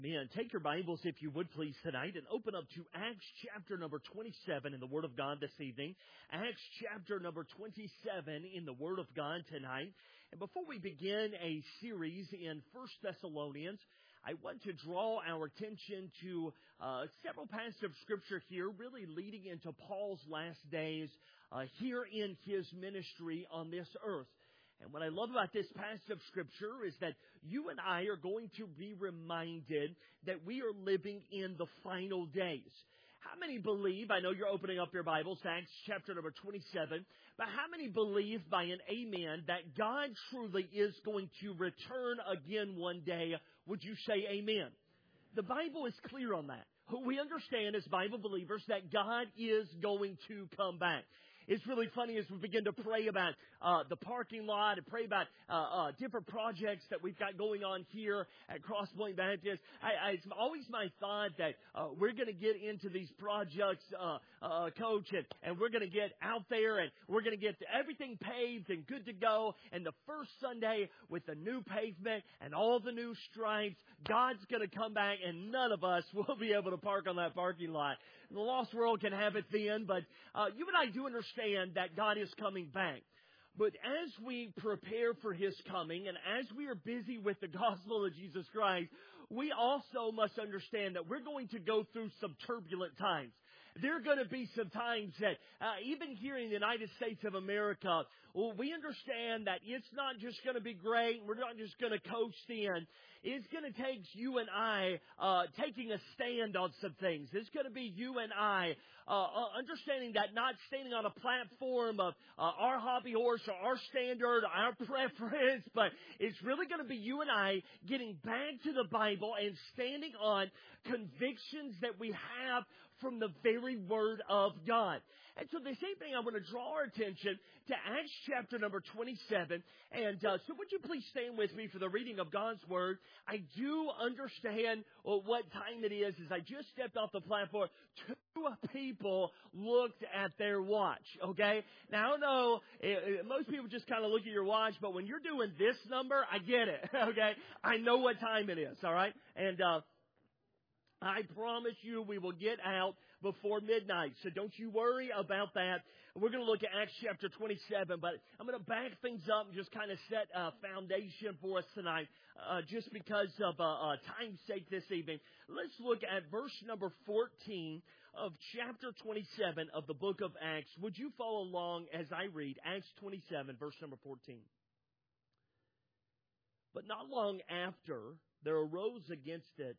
Man, take your Bibles, if you would please, tonight and open up to Acts chapter number 27 in the Word of God this evening. Acts chapter number 27 in the Word of God tonight. And before we begin a series in 1 Thessalonians, I want to draw our attention to several passages of Scripture here, really leading into Paul's last days here in his ministry on this earth. And what I love about this passage of Scripture is that you and I are going to be reminded that we are living in the final days. How many believe, I know you're opening up your Bibles, Acts chapter number 27, but how many believe by an amen that God truly is going to return again one day? Would you say amen? The Bible is clear on that. We understand as Bible believers that God is going to come back. It's really funny as we begin to pray about the parking lot and pray about different projects that we've got going on here at Crosspoint Baptist. It's always my thought that we're going to get into these projects, Coach, and we're going to get out there and we're going to get everything paved and good to go. And the first Sunday with the new pavement and all the new stripes, God's going to come back and none of us will be able to park on that parking lot. The lost world can have it then, but you and I do understand that God is coming back. But as we prepare for His coming and as we are busy with the gospel of Jesus Christ, we also must understand that we're going to go through some turbulent times. There are going to be some times that even here in the United States of America, we understand that it's not just going to be great. We're not just going to coast in. It's going to take you and I taking a stand on some things. It's going to be you and I understanding that not standing on a platform of our hobby horse or our standard, our preference, but it's really going to be you and I getting back to the Bible and standing on convictions that we have from the very Word of God. And so this evening I want to draw our attention to Acts chapter number 27. And so would you please stand with me for the reading of God's Word? I do understand what time it is. As I just stepped off the platform, two people looked at their watch, okay? Now, I don't know, most people just kind of look at your watch, but when you're doing this number, I get it, okay? I know what time it is, all right? And I promise you we will get out before midnight. So don't you worry about that. We're going to look at Acts chapter 27, but I'm going to back things up and just kind of set a foundation for us tonight, just because of time's sake this evening. Let's look at verse number 14 of chapter 27 of the book of Acts. Would you follow along as I read Acts 27, verse number 14? But not long after, there arose against it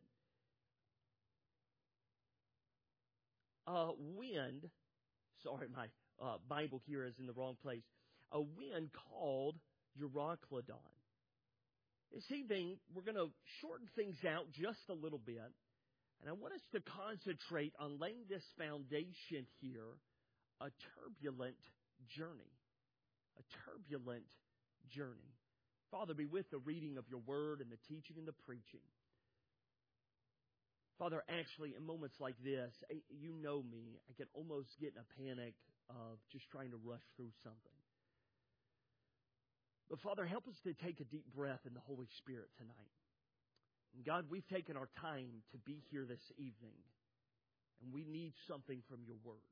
a wind. Sorry, my Bible here is in the wrong place. A wind called Euroclydon. This evening, we're going to shorten things out just a little bit. And I want us to concentrate on laying this foundation here, a turbulent journey. A turbulent journey. Father, be with the reading of your word and the teaching and the preaching. Father, actually, in moments like this, you know me, I can almost get in a panic of just trying to rush through something. But Father, help us to take a deep breath in the Holy Spirit tonight. And God, we've taken our time to be here this evening, and we need something from your word.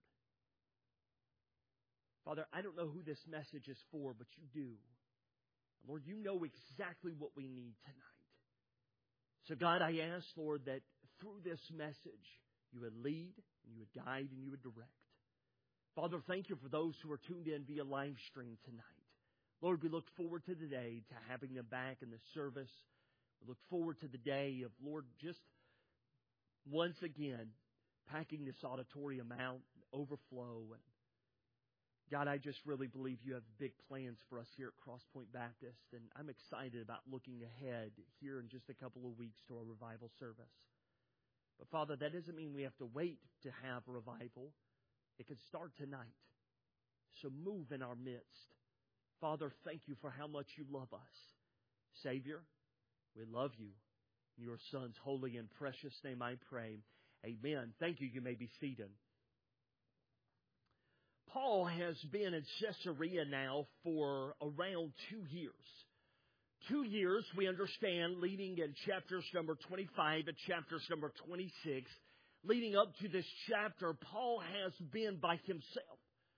Father, I don't know who this message is for, but you do. Lord, you know exactly what we need tonight. So God, I ask, Lord, that through this message, you would lead, and you would guide, and you would direct. Father, thank you for those who are tuned in via live stream tonight. Lord, we look forward to the day, to having them back in the service. We look forward to the day of, Lord, just once again, packing this auditorium out, overflow. And God, I just really believe you have big plans for us here at Crosspoint Baptist. And I'm excited about looking ahead here in just a couple of weeks to our revival service. But Father, that doesn't mean we have to wait to have a revival. It can start tonight. So move in our midst. Father, thank you for how much you love us. Savior, we love you. In your Son's holy and precious name I pray. Amen. Thank you. You may be seated. Paul has been in Caesarea now for around 2 years. 2 years, we understand, leading in chapters number 25 and chapters number 26, leading up to this chapter, Paul has been by himself.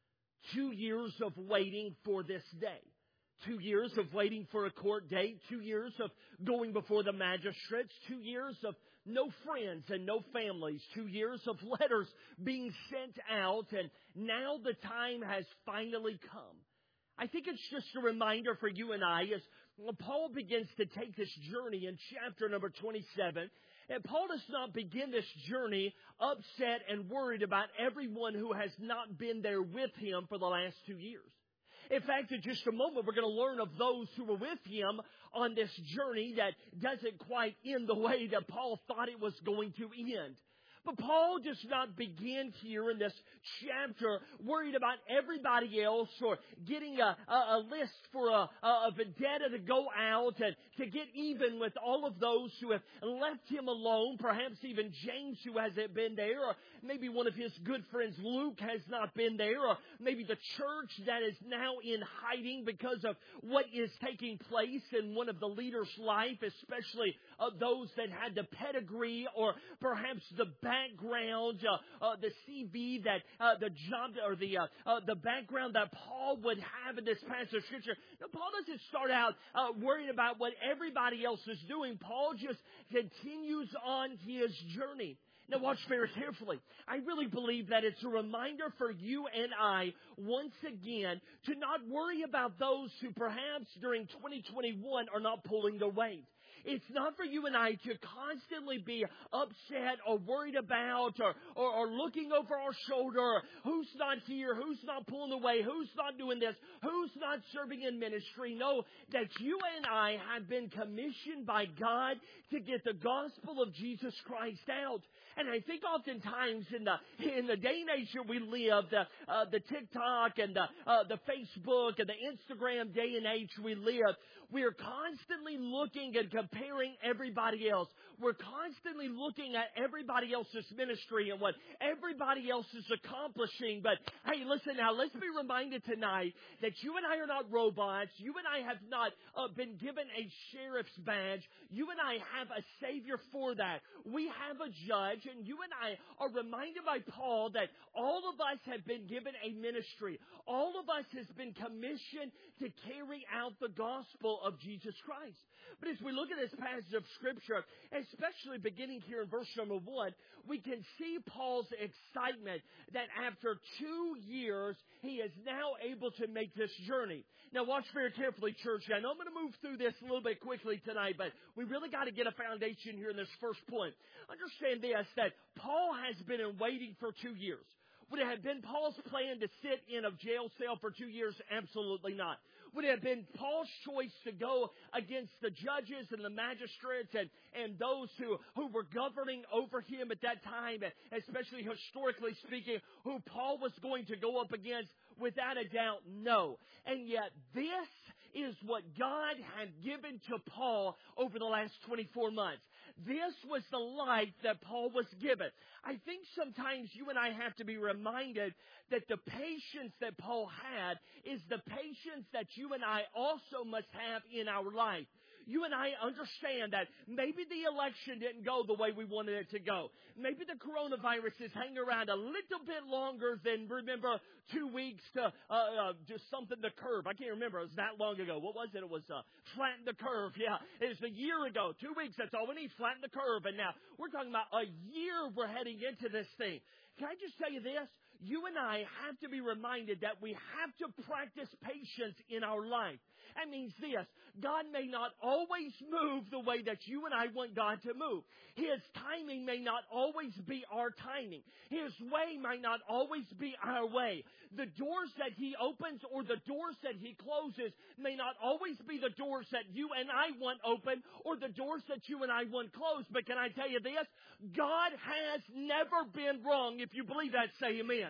2 years of waiting for this day. 2 years of waiting for a court date. 2 years of going before the magistrates. 2 years of no friends and no families. 2 years of letters being sent out. And now the time has finally come. I think it's just a reminder for you and I as Paul begins to take this journey in chapter number 27. And Paul does not begin this journey upset and worried about everyone who has not been there with him for the last 2 years. In fact, in just a moment, we're going to learn of those who were with him on this journey that doesn't quite end the way that Paul thought it was going to end. But Paul does not begin here in this chapter worried about everybody else or getting a list for a vendetta to go out and to get even with all of those who have left him alone. Perhaps even James, who hasn't been there, or maybe one of his good friends Luke has not been there, or maybe the church that is now in hiding because of what is taking place in one of the leaders' life, especially those that had the pedigree or perhaps the background, the CV that the job or the background that Paul would have in this passage of Scripture. Now, Paul doesn't start out worrying about what everybody else is doing. Paul just continues on his journey. Now, watch very carefully. I really believe that it's a reminder for you and I, once again, to not worry about those who perhaps during 2021 are not pulling their weight. It's not for you and I to constantly be upset or worried about or looking over our shoulder. Who's not here? Who's not pulling away? Who's not doing this? Who's not serving in ministry? No, that you and I have been commissioned by God to get the gospel of Jesus Christ out. And I think oftentimes in the day and age that we live, the TikTok and the Facebook and the Instagram day and age we live, we are constantly looking and comparing everybody else. We're constantly looking at everybody else's ministry and what everybody else is accomplishing. But hey, listen now, let's be reminded tonight that you and I are not robots. You and I have not been given a sheriff's badge. You and I have a Savior for that. We have a judge, and you and I are reminded by Paul that all of us have been given a ministry. All of us has been commissioned to carry out the gospel of Jesus Christ. But as we look at this passage of Scripture, especially beginning here in verse number 1, we can see Paul's excitement that after 2 years, he is now able to make this journey. Now watch very carefully, church. I know I'm going to move through this a little bit quickly tonight, but we really got to get a foundation here in this first point. Understand this, that Paul has been in waiting for 2 years. Would it have been Paul's plan to sit in a jail cell for 2 years? Absolutely not. Would it have been Paul's choice to go against the judges and the magistrates and those who were governing over him at that time, especially historically speaking, who Paul was going to go up against? Without a doubt, no. And yet this is what God had given to Paul over the last 24 months. This was the life that Paul was given. I think sometimes you and I have to be reminded that the patience that Paul had is the patience that you and I also must have in our life. You and I understand that maybe the election didn't go the way we wanted it to go. Maybe the coronavirus is hanging around a little bit longer than, remember, 2 weeks to just something the curve. I can't remember. It was that long ago. What was it? It was flatten the curve. Yeah, it was a year ago. 2 weeks. That's all we need. Flatten the curve. And now we're talking about a year we're heading into this thing. Can I just tell you this? You and I have to be reminded that we have to practice patience in our life. That means this: God may not always move the way that you and I want God to move. His timing may not always be our timing. His way might not always be our way. The doors that He opens or the doors that He closes may not always be the doors that you and I want open or the doors that you and I want closed. But can I tell you this? God has never been wrong. If you believe that, say amen.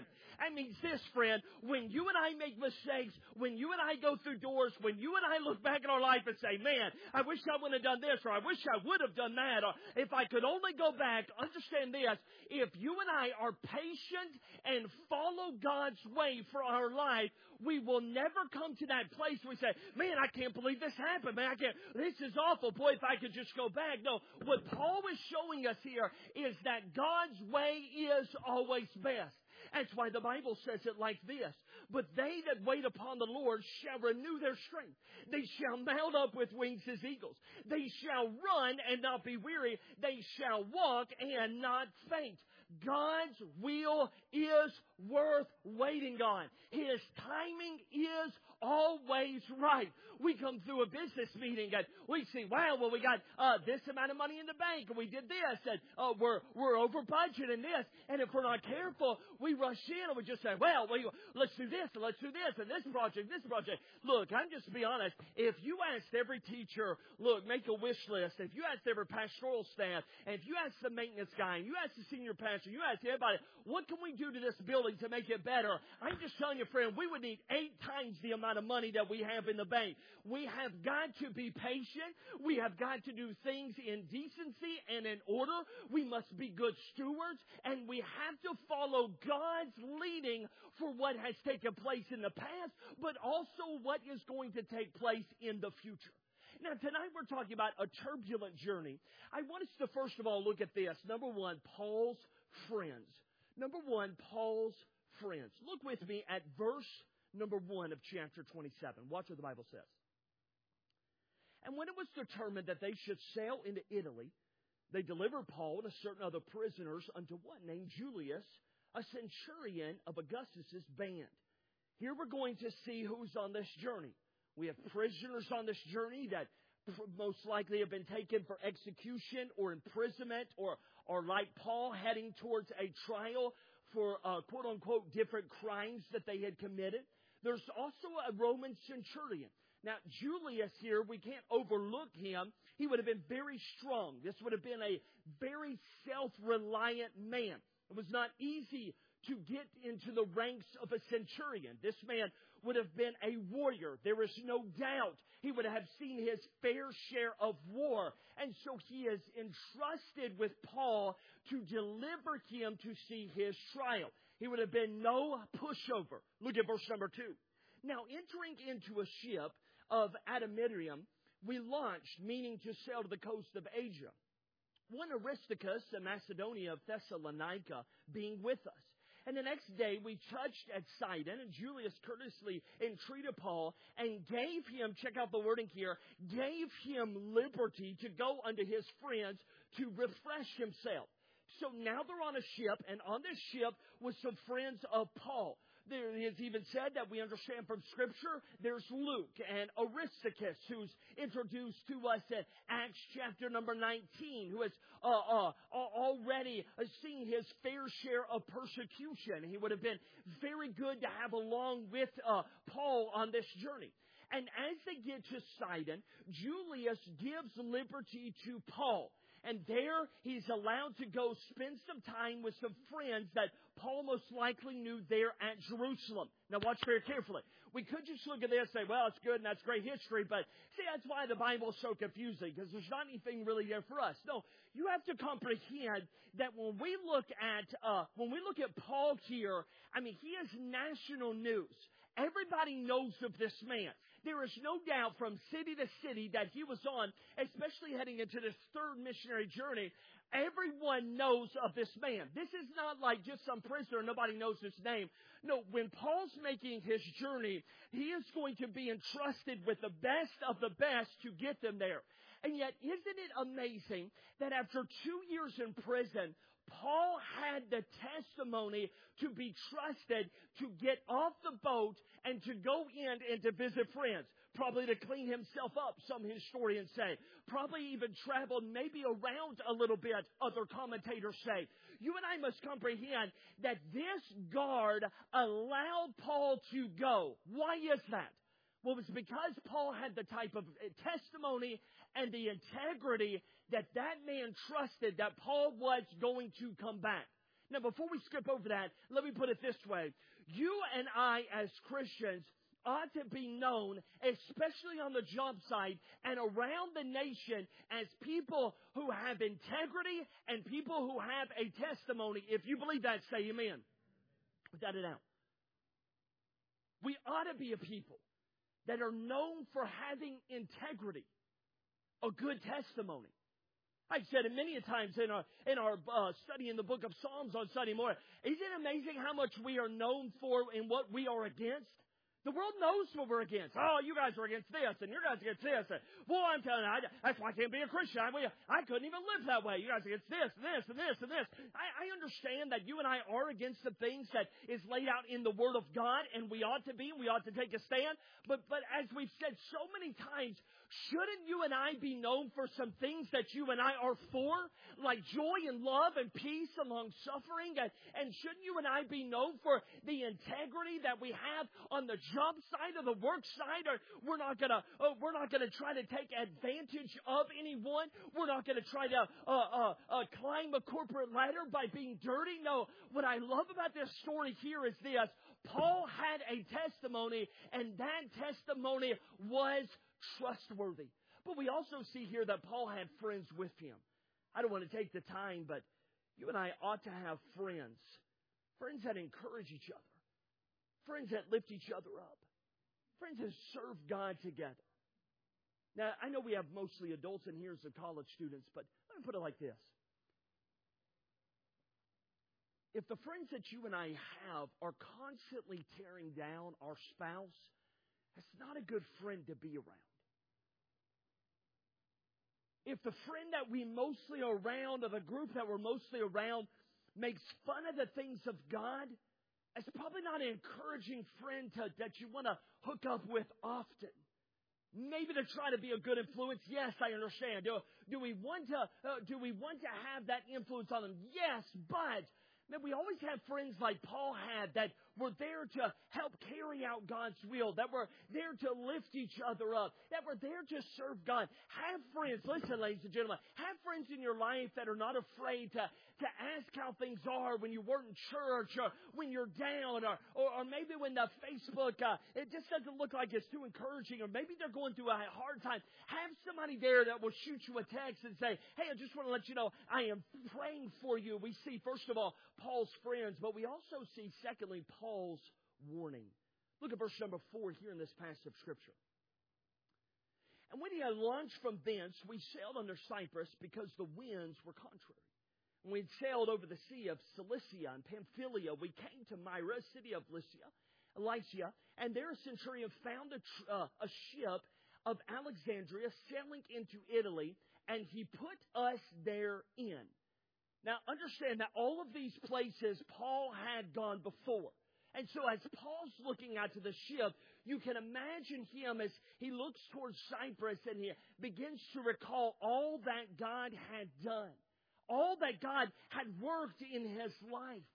man. That means this, friend, when you and I make mistakes, when you and I go through doors, when you and I look back at our life and say, man, I wish I would have done this, or I wish I would have done that, or if I could only go back, understand this, if you and I are patient and follow God's way for our life, we will never come to that place where we say, man, I can't believe this happened, man, this is awful, boy, if I could just go back. No, what Paul is showing us here is that God's way is always best. That's why the Bible says it like this. But they that wait upon the Lord shall renew their strength. They shall mount up with wings as eagles. They shall run and not be weary. They shall walk and not faint. God's will is worth waiting on. His timing is always right. We come through a business meeting and we see, wow, well, we got this amount of money in the bank, and we did this, and we're over budget in this. And if we're not careful, we rush in and we just say, well, let's do this, and let's do this, and this project. Look, I'm just to be honest, if you asked every teacher, look, make a wish list, if you asked every pastoral staff, and if you asked the maintenance guy, and you asked the senior pastor, you asked everybody, what can we do to this building to make it better? I'm just telling you, friend, we would need 8 times the amount of money that we have in the bank. We have got to be patient. We have got to do things in decency and in order. We must be good stewards, and we have to follow God's leading for what has taken place in the past, but also what is going to take place in the future. Now, tonight we're talking about a turbulent journey. I want us to first of all look at this. Number one, Paul's friends. Number one, Paul's friends. Look with me at verse number 1 of chapter 27. Watch what the Bible says. And when it was determined that they should sail into Italy, they delivered Paul and certain other prisoners unto one named Julius, a centurion of Augustus' band. Here we're going to see who's on this journey. We have prisoners on this journey that most likely have been taken for execution or imprisonment, or like Paul heading towards a trial for quote-unquote different crimes that they had committed. There's also a Roman centurion. Now, Julius here, we can't overlook him. He would have been very strong. This would have been a very self-reliant man. It was not easy to get into the ranks of a centurion. This man would have been a warrior. There is no doubt he would have seen his fair share of war. And so he is entrusted with Paul to deliver him to see his trial. He would have been no pushover. Look at verse number 2. Now, entering into a ship of Adramyttium, we launched, meaning to sail to the coast of Asia. One Aristarchus, a Macedonian of Thessalonica, being with us. And the next day we touched at Sidon, and Julius courteously entreated Paul and gave him, check out the wording here, gave him liberty to go unto his friends to refresh himself. So now they're on a ship, and on this ship was some friends of Paul. There is even said that we understand from Scripture, there's Luke and Aristarchus, who's introduced to us in Acts chapter number 19, who has already seen his fair share of persecution. He would have been very good to have along with Paul on this journey. And as they get to Sidon, Julius gives liberty to Paul. And there he's allowed to go spend some time with some friends that Paul most likely knew there at Jerusalem. Now watch very carefully. We could just look at this and say, well, it's good and that's great history, but see, that's why the Bible is so confusing, because there's not anything really there for us. No, you have to comprehend that when we look at Paul here, I mean, he is national news. Everybody knows of this man. There is no doubt from city to city that he was on, especially heading into this third missionary journey. Everyone knows of this man. This is not like just some prisoner, nobody knows his name. No, when Paul's making his journey, he is going to be entrusted with the best of the best to get them there. And yet, isn't it amazing that after 2 years in prison, Paul had the testimony to be trusted to get off the boat and to go in and to visit friends. Probably to clean himself up, some historians say. Probably even traveled maybe around a little bit, other commentators say. You and I must comprehend that this guard allowed Paul to go. Why is that? Well, it's because Paul had the type of testimony and the integrity that man trusted that Paul was going to come back. Now, before we skip over that, let me put it this way. You and I, as Christians, ought to be known, especially on the job site and around the nation, as people who have integrity and people who have a testimony. If you believe that, say amen. Without a doubt. We ought to be a people that are known for having integrity, a good testimony. I've said it many times in our study in the book of Psalms on Sunday morning. Isn't it amazing how much we are known for in what we are against? The world knows what we're against. Oh, you guys are against this, and you guys are against this. And, well, I'm telling you, that's why I can't be a Christian. I couldn't even live that way. You guys are against this, and this, and this, and this. I understand that you and I are against the things that is laid out in the Word of God, and we ought to be, and we ought to take a stand. But as we've said so many times, shouldn't you and I be known for some things that you and I are for, like joy and love and peace and long suffering? And shouldn't you and I be known for the integrity that we have on the job side or the work side? Or we're not gonna try to take advantage of anyone. We're not gonna try to climb a corporate ladder by being dirty. No, what I love about this story here is this: Paul had a testimony, and that testimony was trustworthy. But we also see here that Paul had friends with him. I don't want to take the time, but you and I ought to have friends. Friends that encourage each other. Friends that lift each other up. Friends that serve God together. Now, I know we have mostly adults in here as college students, but let me put it like this. If the friends that you and I have are constantly tearing down our spouse, that's not a good friend to be around. If the friend that we mostly are around, or the group that we're mostly around, makes fun of the things of God, it's probably not an encouraging friend that you want to hook up with often. Maybe to try to be a good influence. Yes, I understand. Do we want to have that influence on them? Yes, but man, we always have friends like Paul had that were there to help carry out God's will, that were there to lift each other up, that were there to serve God. Have friends, listen, ladies and gentlemen, have friends in your life that are not afraid to ask how things are when you weren't in church, or when you're down, or maybe when the Facebook, it just doesn't look like it's too encouraging, or maybe they're going through a hard time. Have somebody there that will shoot you a text and say, hey, I just want to let you know I am praying for you. We see, first of all, Paul's friends, but we also see, secondly, Paul's warning. Look at verse number 4 here in this passage of Scripture. And when he had launched from thence, we sailed under Cyprus because the winds were contrary. When we had sailed over the sea of Cilicia and Pamphylia, we came to Myra, city of Lycia, and there a centurion found a ship of Alexandria sailing into Italy, and he put us therein. Now, understand that all of these places Paul had gone before. And so as Paul's looking out to the ship, you can imagine him as he looks towards Cyprus and he begins to recall all that God had done. All that God had worked in his life.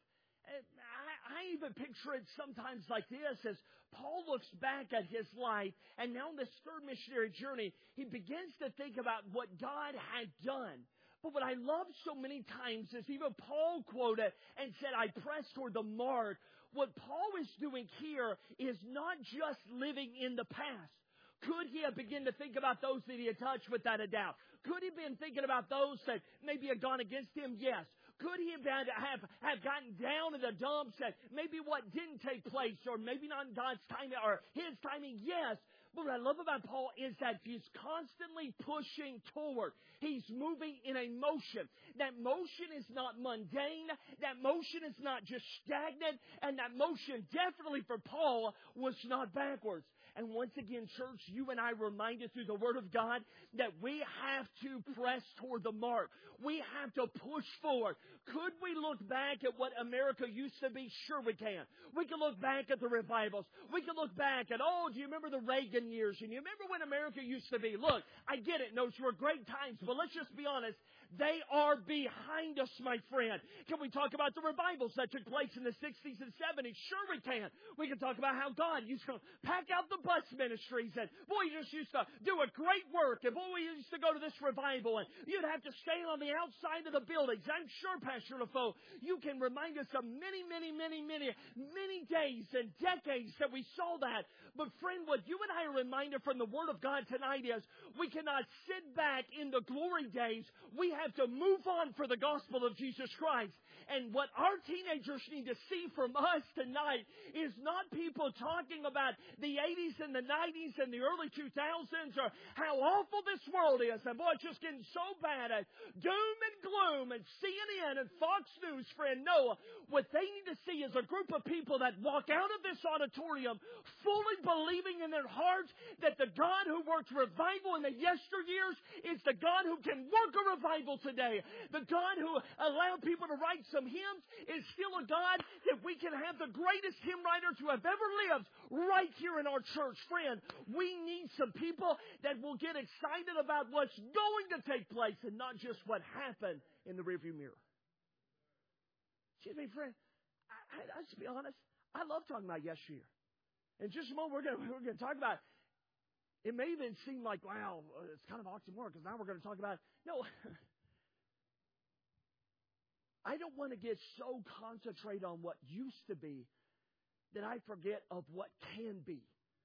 I even picture it sometimes like this, as Paul looks back at his life, and now on this third missionary journey, he begins to think about what God had done. But what I love so many times is even Paul quoted and said, I press toward the mark. What Paul is doing here is not just living in the past. Could he have begun to think about those that he had touched? Without a doubt. Could he have been thinking about those that maybe had gone against him? Yes. Could he have gotten down in the dumps at maybe what didn't take place, or maybe not in God's timing or his timing? Yes. But what I love about Paul is that he's constantly pushing toward. He's moving in a motion. That motion is not mundane. That motion is not just stagnant. And that motion definitely for Paul was not backwards. And once again, church, you and I reminded through the Word of God that we have to press toward the mark. We have to push forward. Could we look back at what America used to be? Sure we can. We can look back at the revivals. We can look back at, do you remember the Reagan years? And you remember when America used to be? Look, I get it. Those were great times. But let's just be honest. They are behind us, my friend. Can we talk about the revivals that took place in the 60s and 70s? Sure we can. We can talk about how God used to pack out the bus ministries, and boy, you just used to do a great work, and boy, we used to go to this revival, and you'd have to stand on the outside of the buildings. I'm sure, Pastor LaFoe, you can remind us of many days and decades that we saw that. But friend, what you and I are reminded from the Word of God tonight is we cannot sit back in the glory days. We have to move on for the gospel of Jesus Christ. And what our teenagers need to see from us tonight is not people talking about the 80s and the 90s and the early 2000s or how awful this world is. And boy, it's just getting so bad at doom and gloom and CNN and Fox News, friend. No, what they need to see is a group of people that walk out of this auditorium fully believing in their hearts that the God who worked revival in the yesteryears is the God who can work a revival today. The God who allowed people to write some hymns is still a God that we can have the greatest hymn writer to have ever lived right here in our church. Friend, we need some people that will get excited about what's going to take place and not just what happened in the rearview mirror. Excuse me, friend. I'll just be honest. I love talking about yesteryear. In just a moment, we're going to talk about. It may even seem like, wow, it's kind of oxymoron because now we're going to talk about. No. I don't want to get so concentrated on what used to be that I forget of what can be.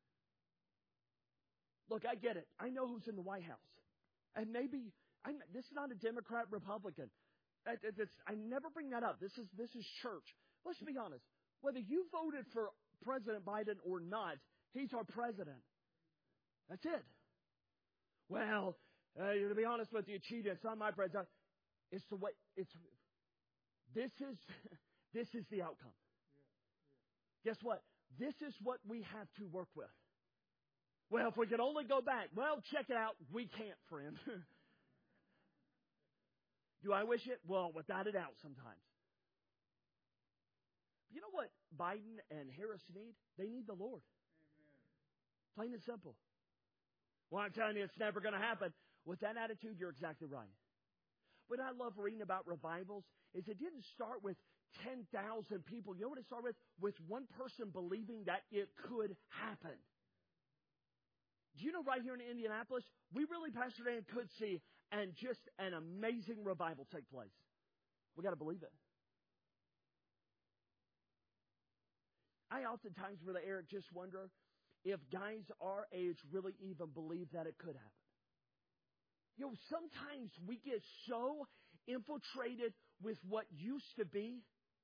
Look, I get it. I know who's in the White House. And maybe, this is not a Democrat, Republican. I never bring that up. This is church. Let's be honest. Whether you voted for President Biden or not, he's our president. That's it. Well, to be honest with you, cheated. It's not my president. It's the way. This is the outcome. Guess what? This is what we have to work with. Well, if we could only go back. Well, check it out. We can't, friend. Do I wish it? Well, without a doubt sometimes. You know what Biden and Harris need? They need the Lord. Amen. Plain and simple. Well, I'm telling you, it's never going to happen. With that attitude, you're exactly right. What I love reading about revivals is it didn't start with 10,000 people. You know what it started with? With one person believing that it could happen. Do you know right here in Indianapolis, we really, Pastor Dan, could see and just an amazing revival take place. We got to believe it. I oftentimes, Brother Eric, just wonder if guys our age really even believe that it could happen. You know, sometimes we get so infiltrated with what used to be.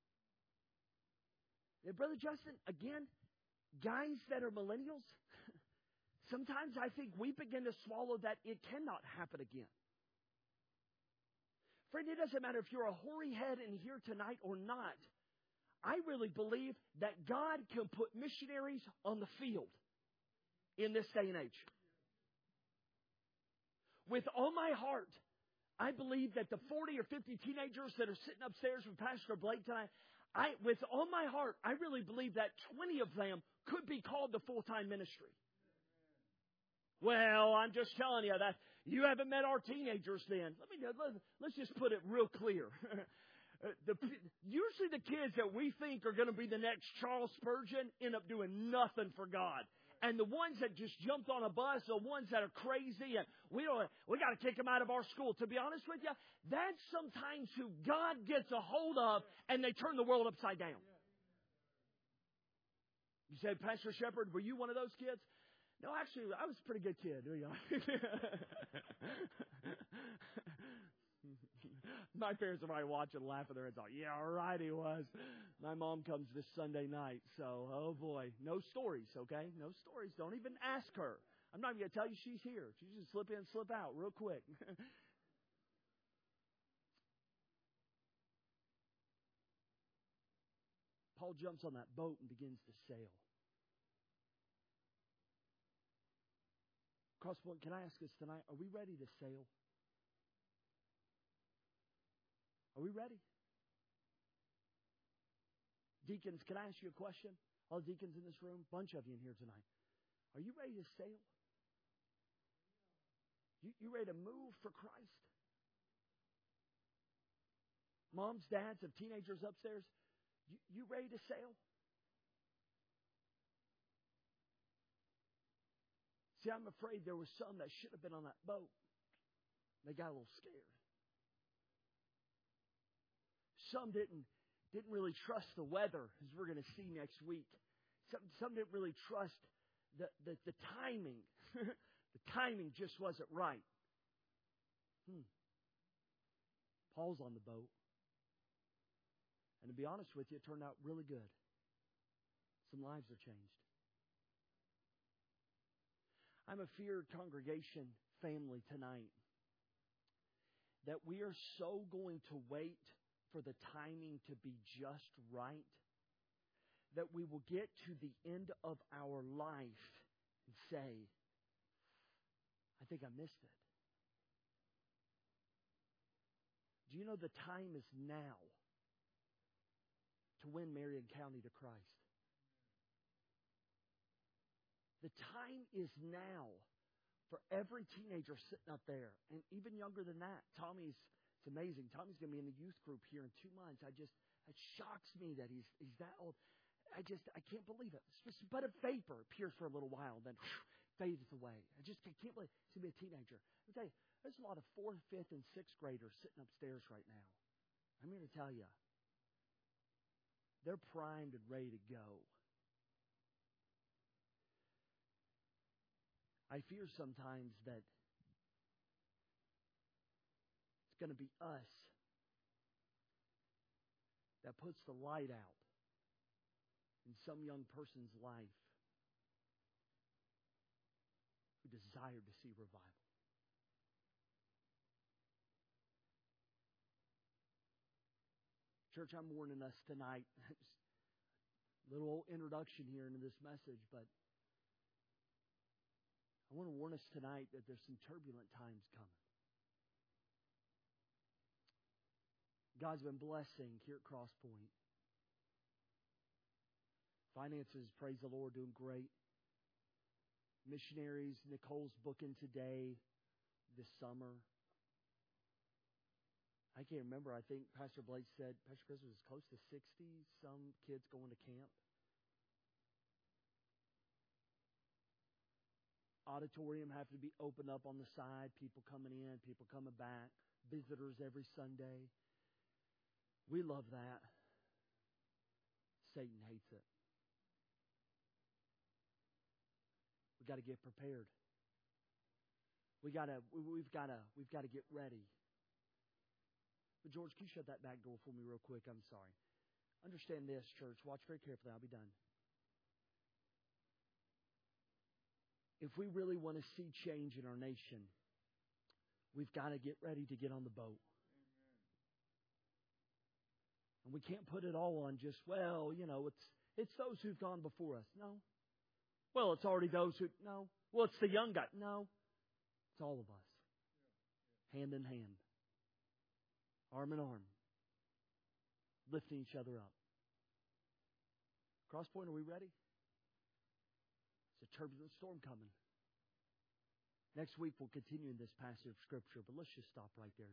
And Brother Justin, again, guys that are millennials, sometimes I think we begin to swallow that it cannot happen again. Friend, it doesn't matter if you're a hoary head in here tonight or not. I really believe that God can put missionaries on the field in this day and age. With all my heart, I believe that the 40 or 50 teenagers that are sitting upstairs with Pastor Blake tonight, with all my heart, I really believe that 20 of them could be called to full-time ministry. Well, I'm just telling you that you haven't met our teenagers then. Let's just put it real clear. Usually the kids that we think are going to be the next Charles Spurgeon end up doing nothing for God. And the ones that just jumped on a bus, the ones that are crazy, and we got to kick them out of our school. To be honest with you, that's sometimes who God gets a hold of, and they turn the world upside down. You said, Pastor Shepherd, were you one of those kids? No, actually, I was a pretty good kid. My parents are probably watching, laughing their heads off. Yeah, right, he was. My mom comes this Sunday night, so, oh boy, no stories, okay? No stories. Don't even ask her. I'm not even going to tell you she's here. She's just slip in, slip out real quick. Paul jumps on that boat and begins to sail. Crosspoint, can I ask us tonight, are we ready to sail? Are we ready? Deacons, can I ask you a question? All deacons in this room, bunch of you in here tonight. Are you ready to sail? You ready to move for Christ? Moms, dads of teenagers upstairs, you ready to sail? See, I'm afraid there were some that should have been on that boat. They got a little scared. Some didn't really trust the weather, as we're going to see next week. Some didn't really trust the timing. The timing just wasn't right. Paul's on the boat. And to be honest with you, it turned out really good. Some lives are changed. I'm a feared congregation family tonight that we are so going to wait for the timing to be just right that we will get to the end of our life and say, I think I missed it. Do you know the time is now to win Marion County to Christ? The time is now for every teenager sitting up there, and even younger than that. It's amazing. Tommy's going to be in the youth group here in 2 months. It shocks me that he's that old. I can't believe it. It's just but a vapor appears for a little while, then fades away. I can't believe he's going to be a teenager. I'll tell you, there's a lot of 4th, 5th, and 6th graders sitting upstairs right now. I'm here to tell you, they're primed and ready to go. I fear sometimes that it's going to be us that puts the light out in some young person's life who desired to see revival. Church, I'm warning us tonight. Little introduction here into this message, but I want to warn us tonight that there's some turbulent times coming. God's been blessing here at Cross Point. Finances, praise the Lord, doing great. Missionaries, Nicole's booking today, this summer. I can't remember. I think Pastor Blake said, Pastor Chris was close to 60, some kids going to camp. Auditorium have to be opened up on the side. People coming in, people coming back. Visitors every Sunday. We love that. Satan hates it. We got to get prepared. We've got to get ready. But George, can you shut that back door for me real quick? I'm sorry. Understand this, church. Watch very carefully. I'll be done. If we really want to see change in our nation, we've got to get ready to get on the boat. And we can't put it all on just, it's those who've gone before us. No. Well, it's already those who, no. Well, it's the young guy. No. It's all of us. Hand in hand. Arm in arm. Lifting each other up. Cross Point, are we ready? It's a turbulent storm coming. Next week we'll continue in this passage of Scripture, but let's just stop right there.